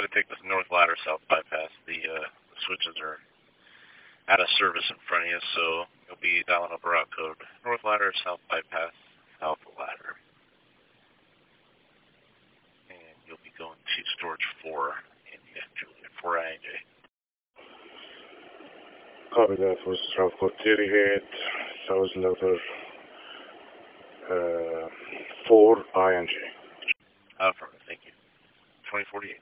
to take this north ladder south bypass. The switches are out of service in front of you, so you'll be dialing up a route code. North ladder, south bypass, south ladder. And you'll be going to storage 4 India, Juliet, 4 INJ. Copy that for South Code 38, South letter 4 INJ. Affirmative, thank you. 2048.